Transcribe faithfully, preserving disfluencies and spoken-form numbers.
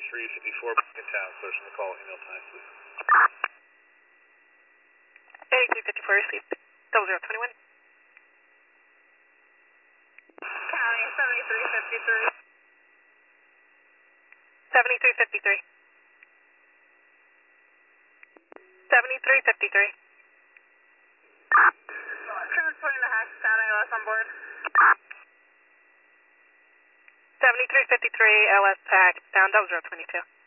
three fifty-four back in town. Searching the call. Email time, please. eighty-three fifty-four, receive double zero twenty-one. County seventy-three fifty-three. seventy-three fifty-three. seventy-three fifty-three. Transporting the Hax Town A L S on board. seventy-three fifty-three, L S Pack, down double zero twenty-two.